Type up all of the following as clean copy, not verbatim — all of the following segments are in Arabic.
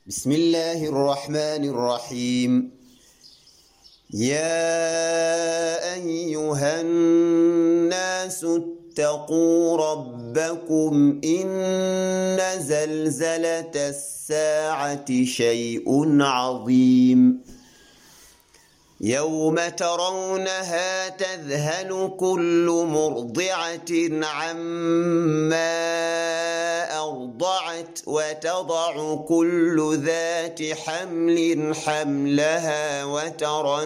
بسم الله الرحمن الرحيم. يا أيها الناس اتقوا ربكم إن زلزلة الساعة شيء عظيم يوم ترونها تذهل كل مرضعة عما أرضعت وتضع كل ذات حمل حملها وترى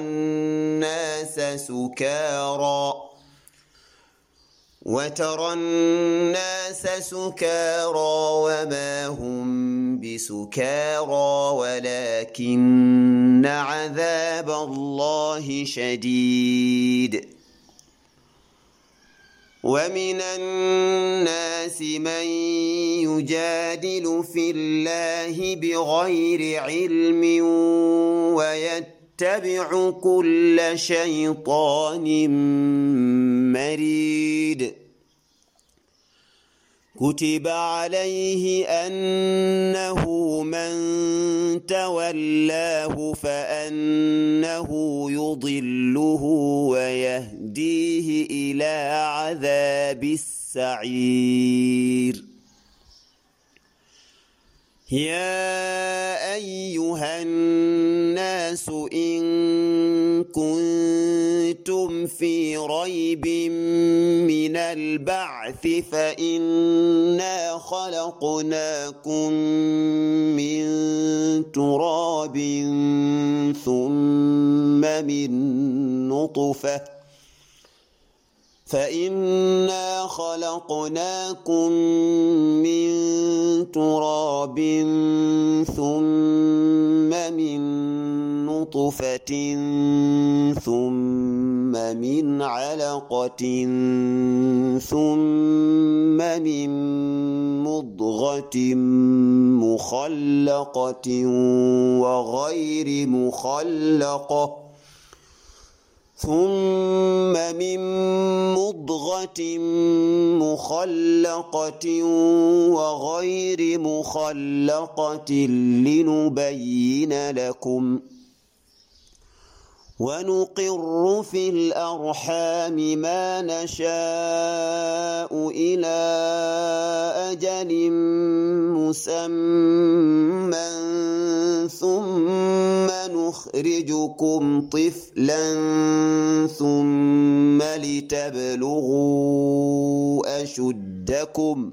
الناس سكارى وما هم بسكارى ولكن عذاب الله شديد. ومن الناس من يجادل في الله بغير علم ويتبع كل شيطان مريد. كتب عليه أنه من تولاه فأنه يضله ويهديه إلى عذاب السعير. يا أيها الناس إن كنتم في ريب من البعث فإنا خلقناكم من تراب ثم من نطفة ثم من علقة ثم من مضغة مخلقة وغير مخلقة لنبين لكم ونقر في الأرحام ما نشاء إلى أجل مسمى ثم نخرجكم طفلا ثم لتبلغوا أشدكم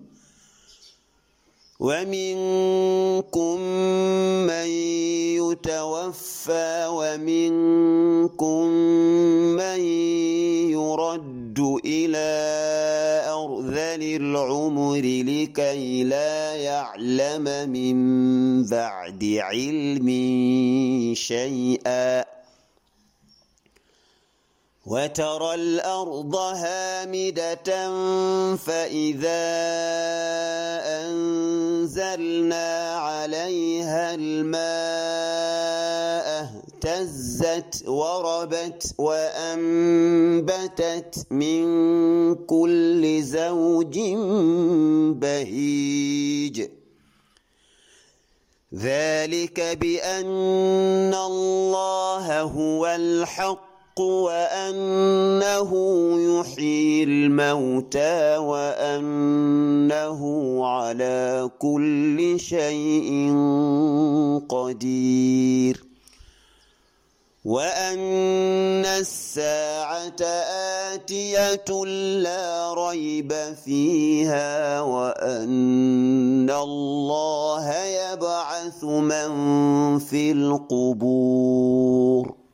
ومنكم من يتوفى ومنكم من يرد إلى أرذل العمر لكي لا يعلم من بعد علم شيئا. وترى الأرض هامدة فإذا أنزلنا عليها الماء اهتزت وربت وأنبتت من كل زوج بهيج. ذلك بأن الله هو الحق وأنه يحيي الموتى وأنه على كل شيء قدير وأن الساعة آتية لا ريب فيها وأن الله يبعث من في القبور.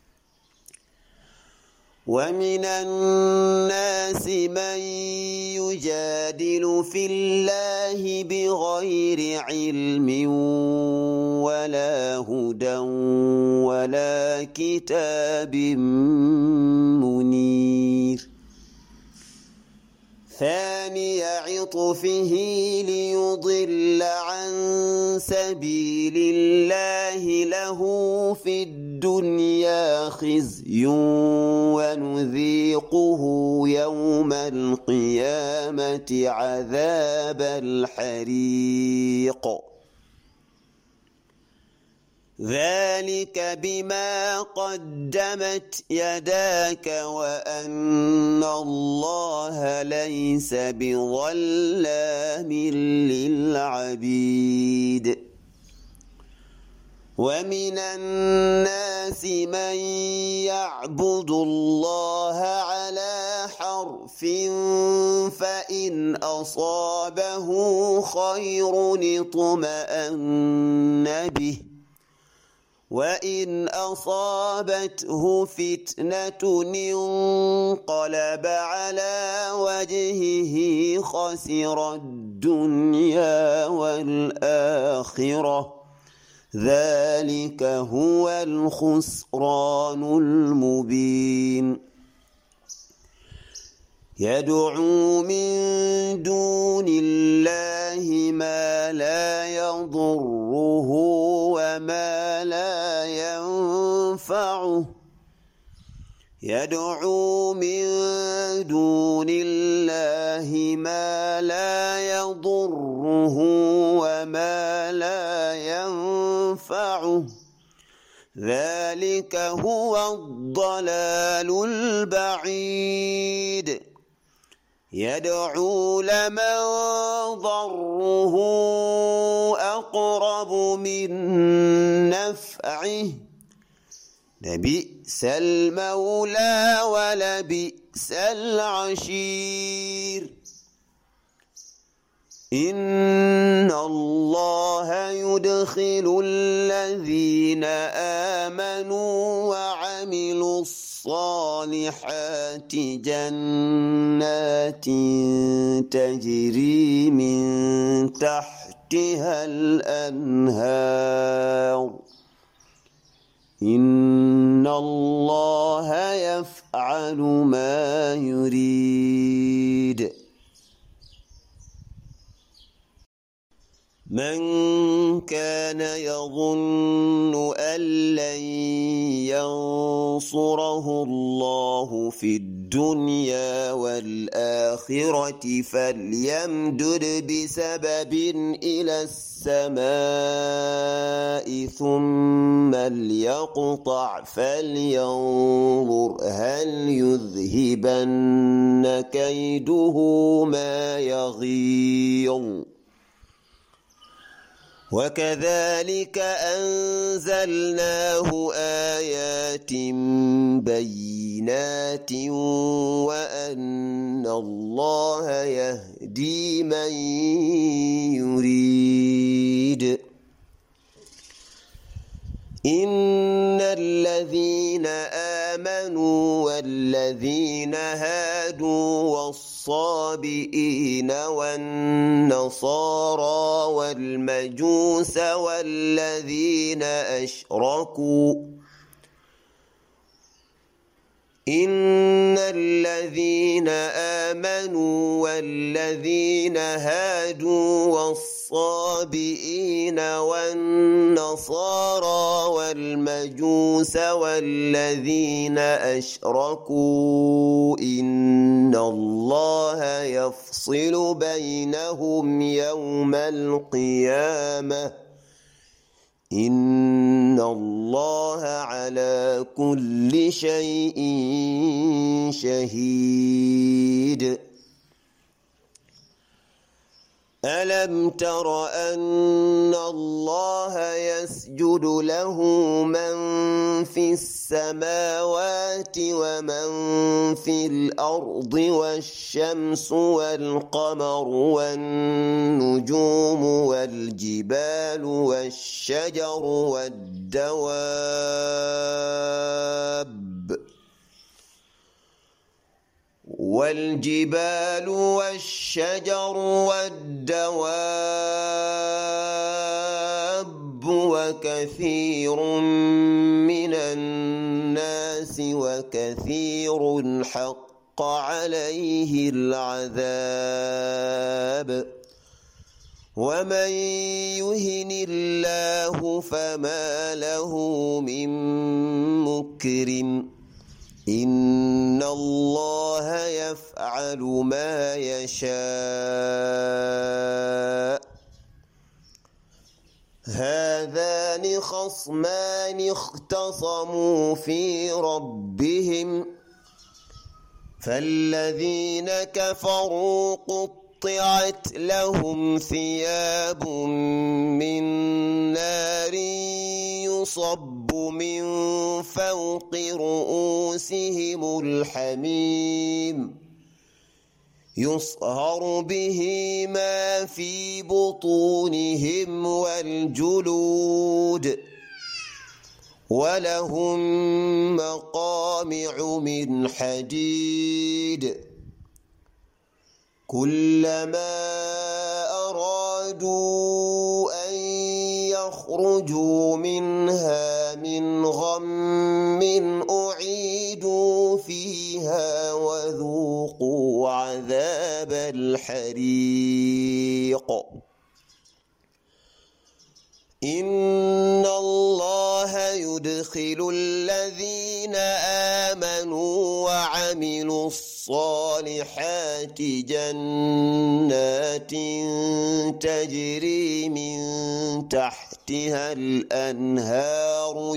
ومن الناس من يجادل في الله بغير علم ولا هدى ولا كتاب منير. ثاني عطفه ليضل عن سبيل الله له في الدنيا خزي ونذيقه يوم القيامة عذاب الحريق. ذلك بما قدمت يداك وأن الله ليس بظلام للعبيد ومن الناس من يعبد الله على حرف فإن أصابه خير اطمأن به وإن أصابته فتنة انقلب على وجهه خسر الدنيا والآخرة ذلك هو الخسران المبين يدعو من دون الله ما لا يضره وما لا ينفعه يدعو من دون الله ما لا يضره وما لا ينفعه ذلك هو الضلال البعيد يدعو لمن ضره أقرب من نفعه لبئس المولى ولبئس العشير إن الله يدخل الذين آمنوا وعملوا الصالحات جنات تجري من تحتها الأنهار إن الله يفعل ما يريد من كان يظن أن لن ينصره الله في الدنيا والآخرة فليمدد بسبب إلى السماء ثم ليقطع فلينظر هل يذهبن كيده ما يغيظ وكذلك أنزلناه آيات بينات وأن الله يهدي من يريد إن الذين آمنوا والذين هادوا والصابئين والنصارى والمجوس والذين أشركوا إن الذين آمنوا والذين هادوا والصابئين والنصارى والمجوس والذين أشركوا إن الله يفصل بينهم يوم القيامة إن الله على كل شيء شهيد ألم تر أن الله يسجد له من في السماوات ومن في الأرض والشمس والقمر والنجوم والجبال والشجر والدواب وكثير من الناس وكثير حق عليه العذاب ومن يهن الله فما له من مكرم إن الله يفعل ما يشاء هذان خصمان اختصموا في ربهم فالذين كفروا قطعت لهم ثياب من نار يصب من فوق رؤوسهم الحميم يصهر به ما في بطونهم والجلود ولهم مقامع من حديد كلما أرادوا أن يخرجوا منها من غم أعيدوا فيها وذوقوا عذاب الحريق إن الله يدخل الذين آمنوا وعملوا الصالحات جنات تجري من تحتها الأنهار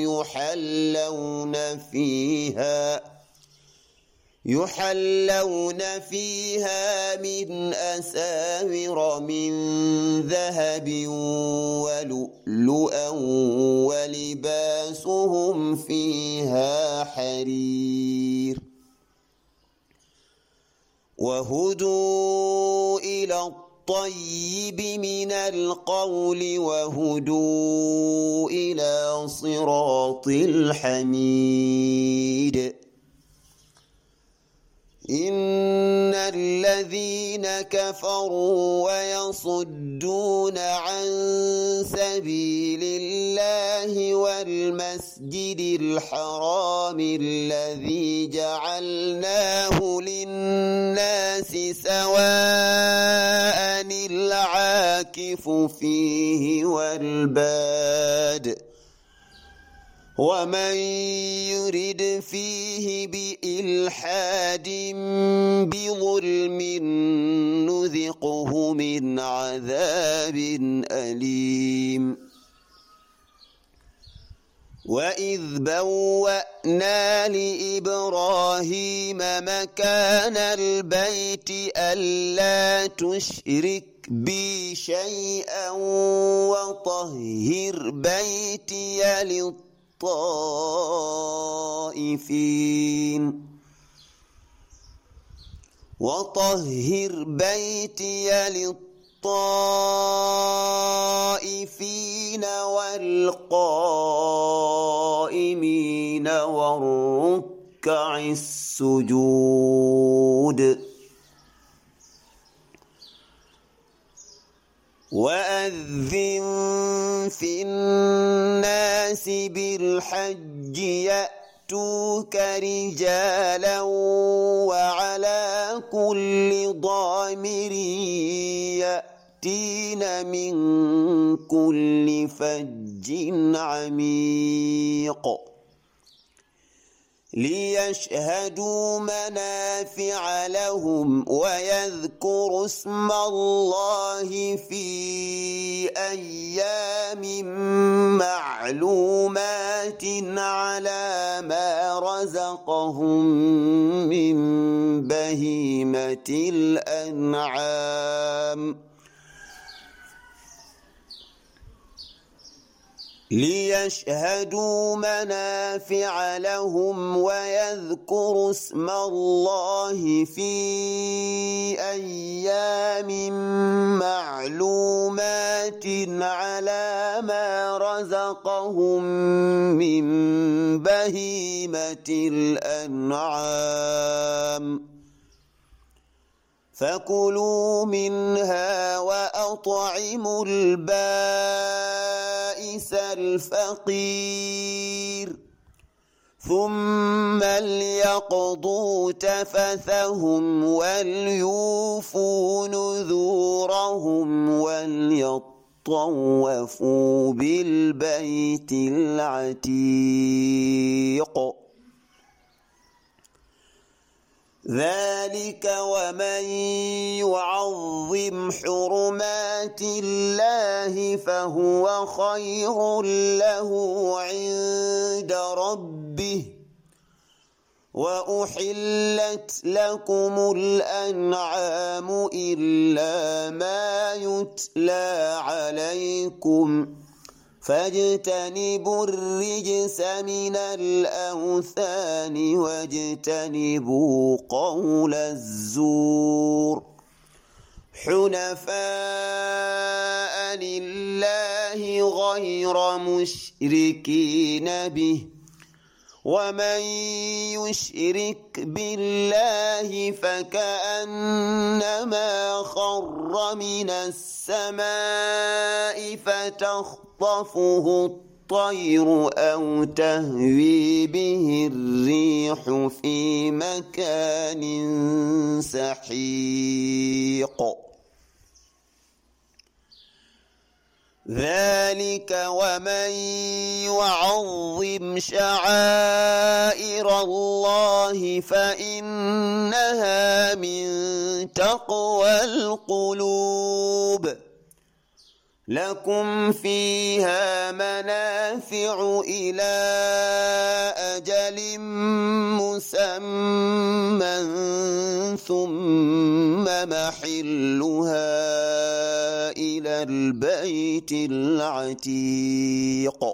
يحلون فيها من أساور من ذهب ولؤلؤا ولباسهم فيها حرير وهدوا إلى الطيب من القول وهدوا إلى صراط الحميد إن الذين كفروا ويصدون عن سبيل الله والمسجد الحرام الذي جعلناه للناس سواء العاكف فيه والباد ومن يرد فيه بإلحاد بظلم نذقه من عذاب أليم وإذ بوأنا لإبراهيم مكان البيت ألا تشرك بي شيئا وطهر بيتي للطائفين والقائمين والركع السجود وأذن في الناس بالحج يأتوك رجالا وعلى كل ضامر يأتين من كل فج عميق ليشهدوا منافع لهم ويذكروا اسم الله في أيام معلومات على ما رزقهم من بهيمة الأنعام ليشهدوا منافع لهم ويذكروا اسم الله في أيام معلومات على ما رزقهم من بهيمة الأنعام فكلوا منها وأطعموا البائس الفقير ثم ليقضوا تفثهم وليوفوا نذورهم وليطوفوا بالبيت العتيق ذلك ومن يعظم حرمات الله فهو خير له عند ربه وأحلت لكم الأنعام إلا ما يتلى عليكم فاجتنبوا الرجس من الأوثان واجتنبوا قول الزور حنفاء لله غير مشركين به ومن يشرك بالله فكأنما خر من السماء فتخطفه الطير أو تهوي به الريح في مكان سحيق ذلك ومن يعظم شعائر الله فإنها من تقوى القلوب لكم فيها منافع إلى أجل مسمى ثم محلها إلى البيت العتيق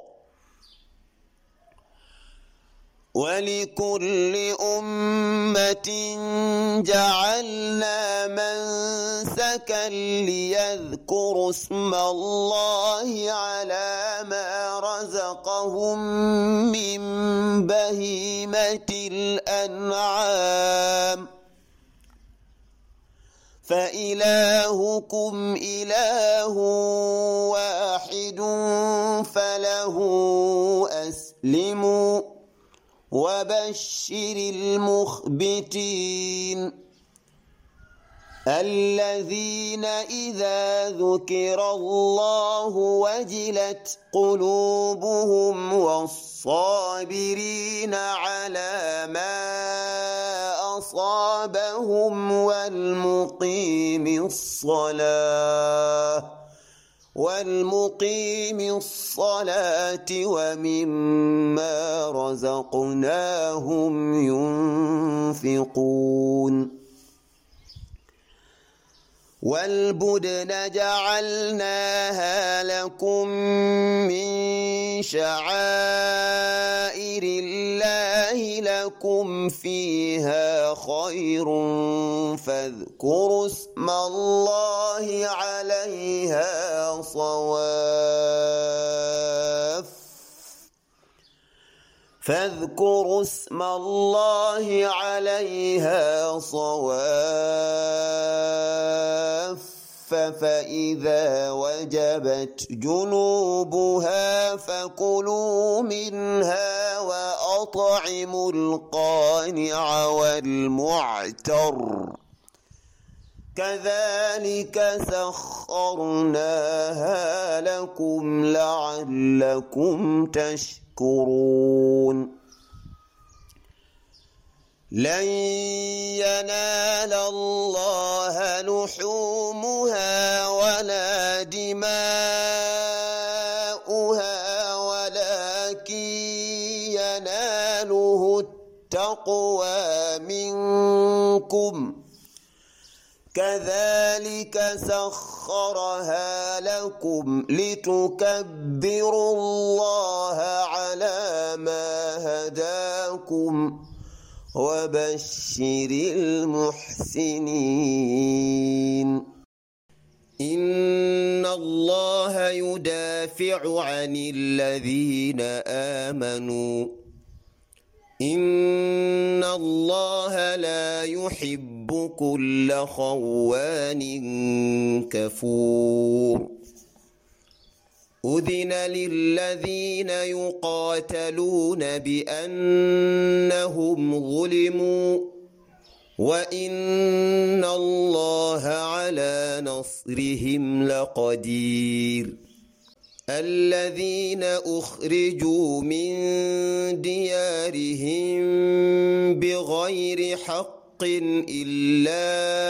ولكل أمة جعلنا منسكا ليذكروا اسم الله على ما رزقهم من بهيمة الأنعام فإلهكم إله واحد فله أسلموا وبشر المخبتين الذين إذا ذكر الله وجلت قلوبهم والصابرين على ما أصابهم والمقيم الصلاة ومما رزقناهم ينفقون والبدن جعلناها لكم من شعائر الله لكم فيها خير فاذكروا اسم الله عليها صواف فإذا وجبت جنوبها فكلوا منها وأطعموا القانع والمعتر كذلك سخرناها لكم لعلكم تشكرون لن ينال الله لحومها ولا دماؤها ولكن يناله التقوى منكم كذلك سخرها لكم لتكبروا الله على ما هداكم وبشر المحسنين إن الله يدافع عن الذين آمنوا إن الله لا يحب كل خوان كفور أذن للذين يقاتلون بأنهم ظلموا وإن الله على نصرهم لقدير الذين أخرجوا من ديارهم بغير حق إلا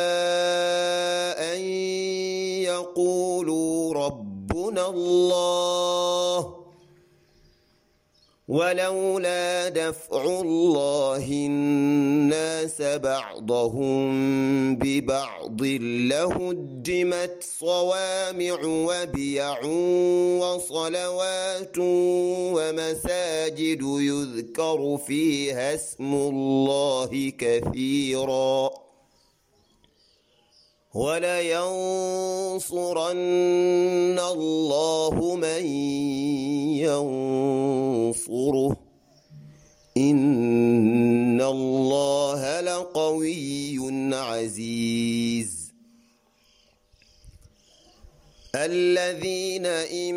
أن يقولوا ربنا الله ولولا دفع الله الناس بعضهم ببعض لهدمت صوامع وبيع وصلوات ومساجد يذكر فيها اسم الله كثيرا ولينصرن الله من ينصره إن الله لقوي عزيز الذين إن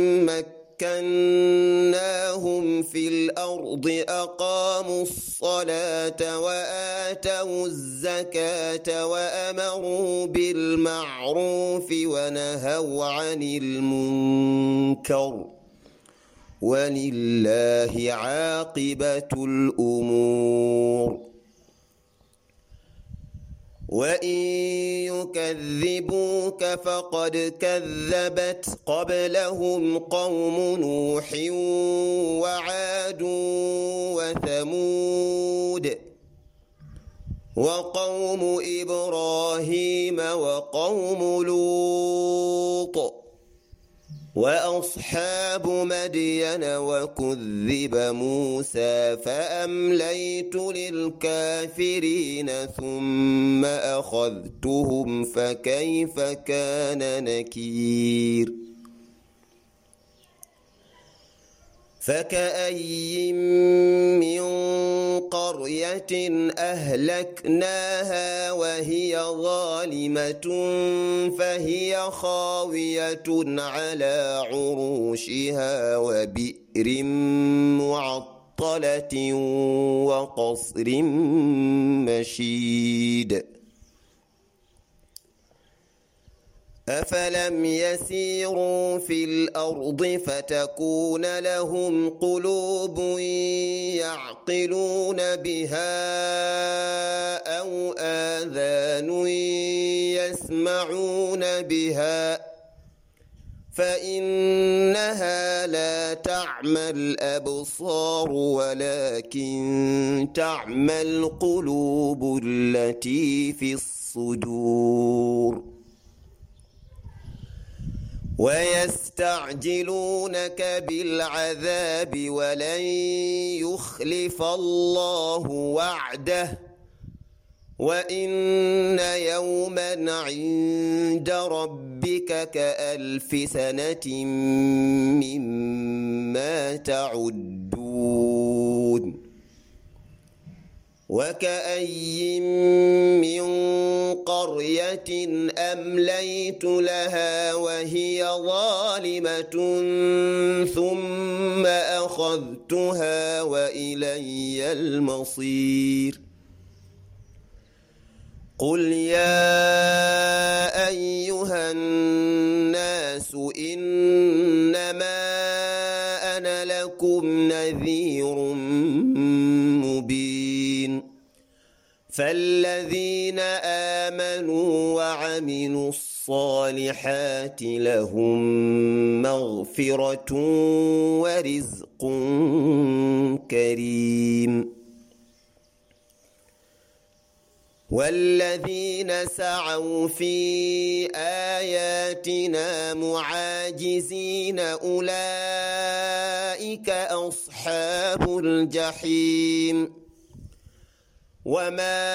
مكناهم في الأرض أقاموا الصلاة وآتوا الزكاة وأمروا بالمعروف ونهوا عن المنكر ولله عاقبة الأمور وإن يكذبوك فقد كذبت قبلهم قوم نوح وعاد وثمود وقوم إبراهيم وقوم لوط وأصحاب مدين وكذب موسى فأمليت للكافرين ثم أخذتهم فكيف كان نكير فكأي من قرية أهلكناها وهي ظالمة فهي خاوية على عروشها وبئر معطلة وقصر مشيد أفلم يسيروا في الأرض فتكون لهم قلوب يعقلون بها أو آذان يسمعون بها فإنها لا تعمى الأبصار ولكن تعمى القلوب التي في الصدور ويستعجلونك بالعذاب ولن يخلف الله وعده وإن يوما عند ربك كألف سنة مما تعدون وكأي من قرية أمليت لها وهي ظالمة ثم أخذتها وإلي المصير قل يا أيها الناس إنما أنا لكم نذير مبين فالذين آمنوا وعملوا الصالحات لهم مغفرة ورزق كريم والذين سعوا في آياتنا معاجزين أولئك أصحاب الجحيم وما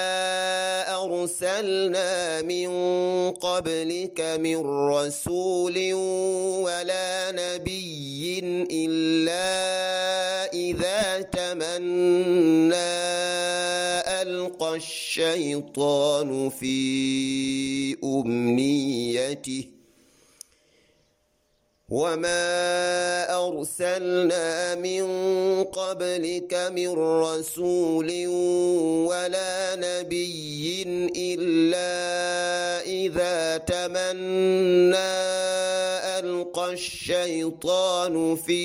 أرسلنا من قبلك من رسول ولا نبي إلا إذا تمنى ألقى الشيطان في أمنيته وما أرسلنا من قبلك من رسول ولا نبي إلا إذا تمنى ألقى يلقى الشيطان في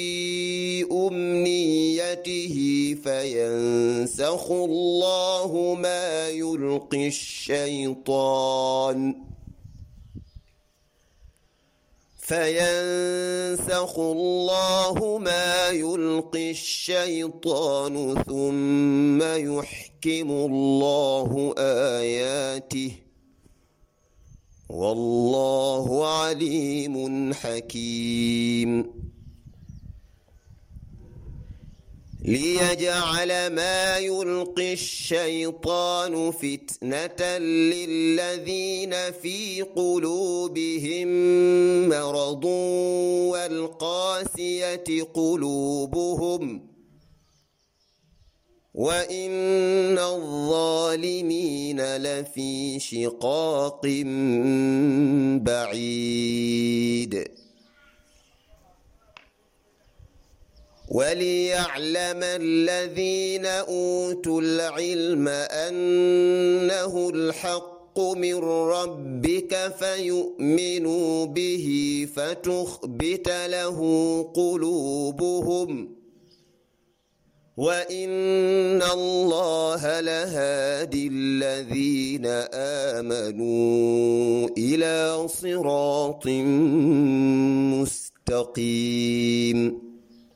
أمنيته فينسخ الله ما يلقي الشيطان ثم يحكم الله آياته والله عليم حكيم ليجعل ما يلقي الشيطان فتنة للذين في قلوبهم مرض والقاسية قلوبهم وإن الظالمين لفي شقاق بعيد وليعلم الذين أوتوا العلم أنه الحق من ربك فيؤمنوا به فتخبت له قلوبهم وإن الله لهادي الذين آمنوا إلى صراط مستقيم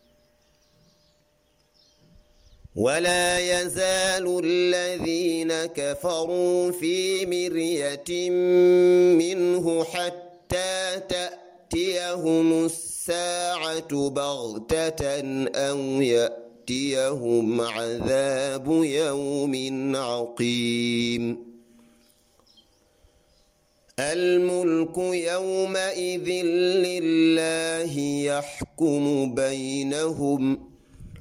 ولا يزال الذين كفروا في مرية منه حتى تأتيهم الساعة بغتة أو يأتيهم عذاب يوم عقيم الملك يومئذ لله يحكم بينهم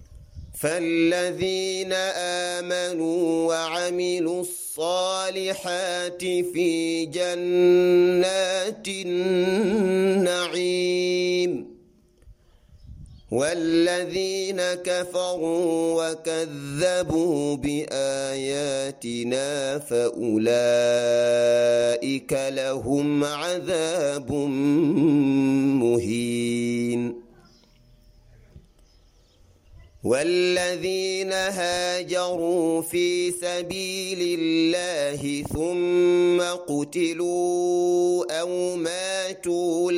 فالذين آمنوا وعملوا الصالحات في جنات النعيم والذين كفروا وكذبوا بآياتنا فأولئك لهم عذاب مهين والذين هاجروا في سبيل الله ثم قتلوا أو ماتوا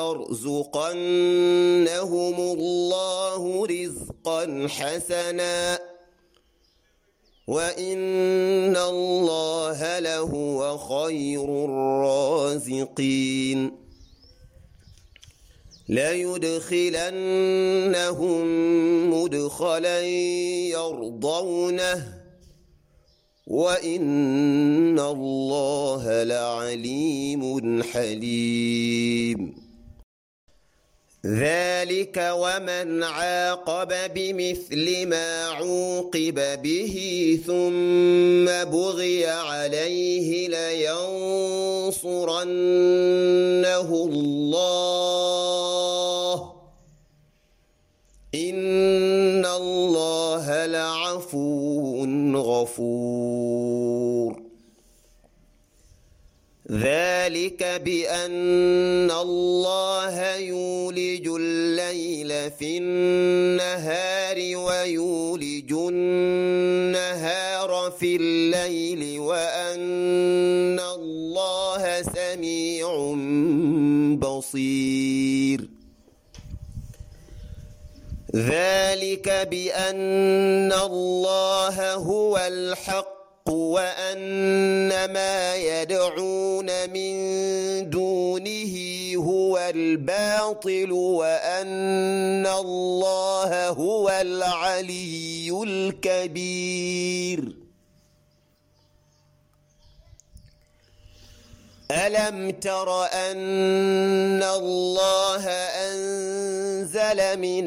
ليرزقنهم الله رزقا حسنا وإن الله لهو خير الرازقين ليدخلنهم مدخلا يرضونه وإن الله لعليم حليم ذلك ومن عاقب بمثل ما عوقب به ثم بغي عليه لينصرنه الله إن الله لعفو غفور ذلك بأن الله يولج الليل في النهار ويولج النهار في الليل وأن الله سميع بصير ذلك بأن الله هو الحق وأن ما يدعون من دونه هو الباطل وأن الله هو العلي الكبير ألم تر أن الله أنزل من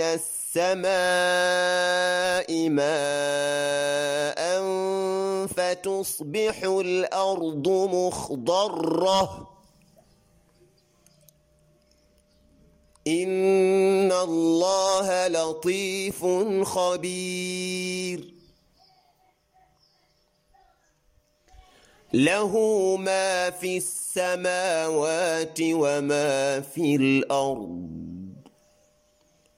السماء ماء فتصبح الأرض مخضرة إن الله لطيف خبير له ما في السماوات وما في الأرض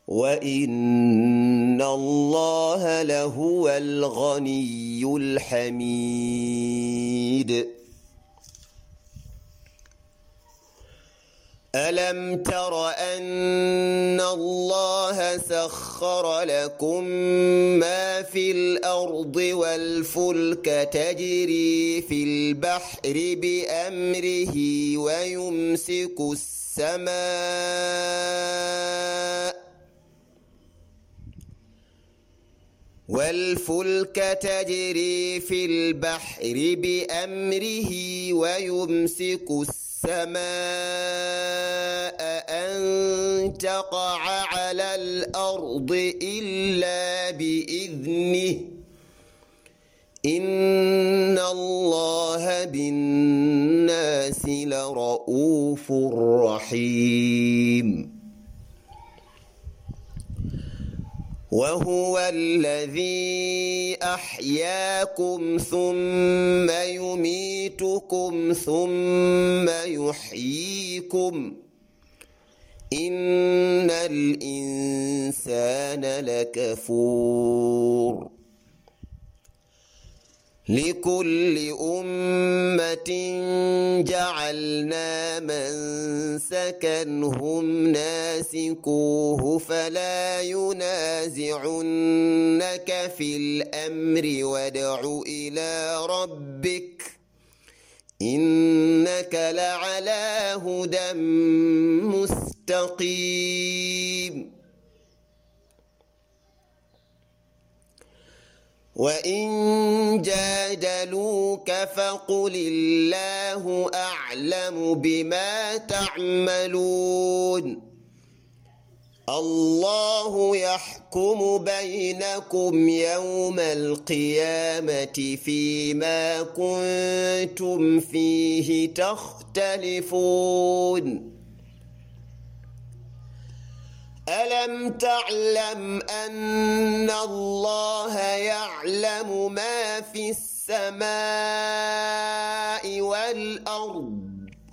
وإن الله لهو الغني الحميد ألم تر أن الله سخر لكم ما في الأرض والفلك تجري في البحر بأمره ويمسك السماء أن تقع على الأرض إلا بإذنه إن الله بالناس لرؤوف رحيم وهو الذي أحياكم ثم يميتكم ثم يحييكم إن الإنسان لكفور لكل أمة جعلنا منسكا هم ناسكوه فلا ينازعنك في الأمر وادع إلى ربك إنك لعلى هدى مستقيم وإن جادلوك فقل الله أعلم بما تعملون الله يحكم بينكم يوم القيامة فيما كنتم فيه تختلفون ألم تعلم أن الله يعلم ما في السماء والأرض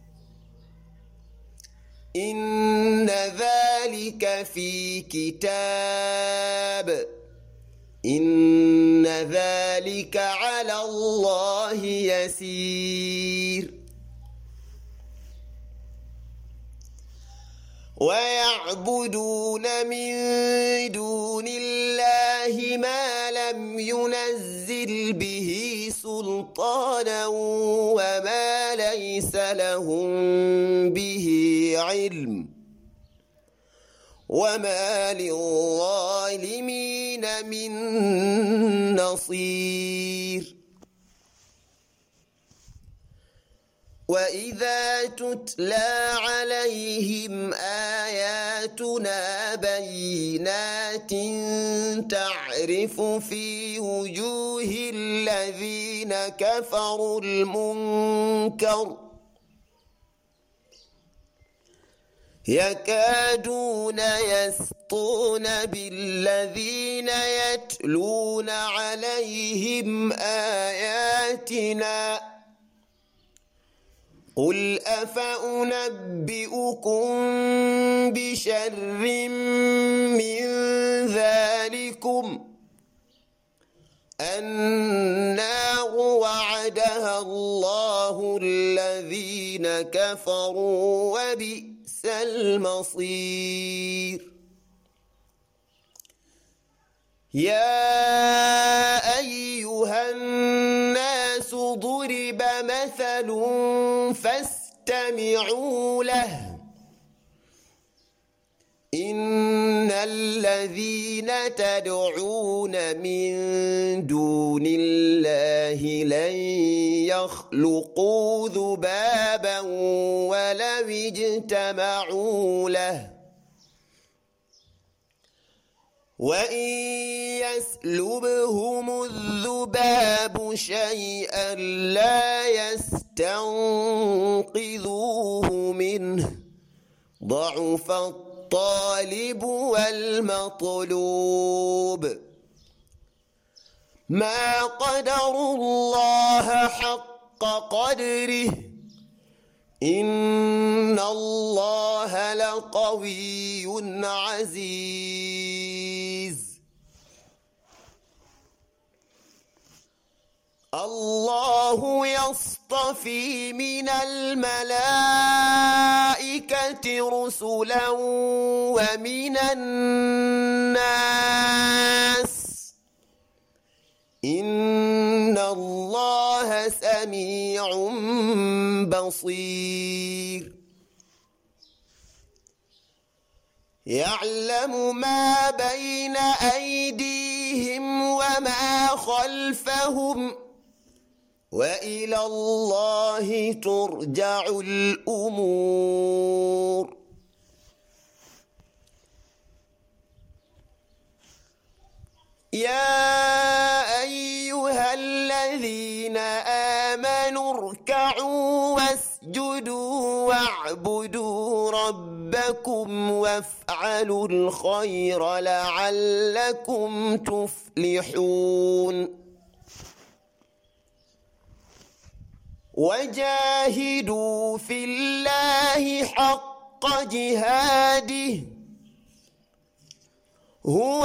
إن ذلك في كتاب إن ذلك على الله يسير ويعبدون من دون الله ما لم ينزل به سلطانا وما ليس لهم به علم وما للظالمين من نصير وإذا تتلى عليهم آياتنا بينات تعرف في وجوه الذين كفروا المنكر يكادون يسطون بالذين يتلون عليهم آياتنا قل أفأنبئكم بشر من ذلكم النار وعدها الله الذين كفروا وبئس المصير يا أيها الناس ضرب مثل فاستمعوا له إن الذين تدعون من دون الله لن يخلقوا ذبابا ولو اجتمعوا له وإن يسلبهم الذباب شيئا لا يستنقذوه منه ضعف الطالب والمطلوب ما قدروا الله حق قدره إن الله لقوي عزيز الله يصطفي من الملائكة رسلا ومن الناس إن الله سميع بصير يعلم ما بين أيديهم وما خلفهم وإلى الله ترجع الأمور يا أيها الذين آمنوا اركعوا واسجدوا واعبدوا ربكم وافعلوا الخير لعلكم تفلحون وجاهدوا في الله حق جهاده هو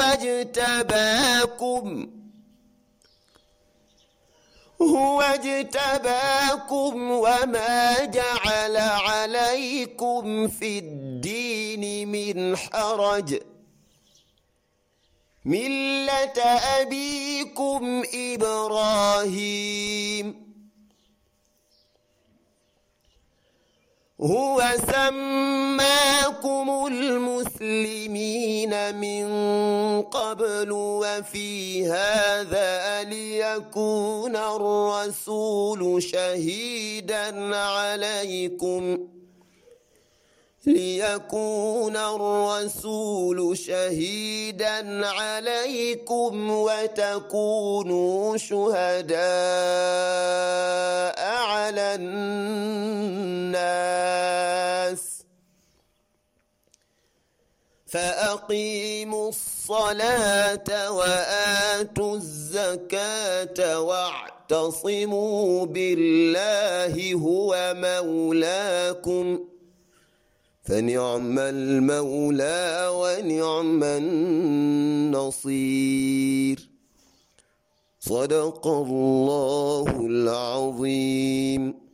اجتباكم وما جعل عليكم في الدين من حرج ملة أبيكم إبراهيم هو سماكم المسلمين من قبل وفي هذا ليكون الرسول شهيدا عليكم وتكونوا شهداء على الناس فأقيموا الصلاة وآتوا الزكاة واعتصموا بالله هو مولاكم فنعم المولى ونعم النصير صدق الله العظيم.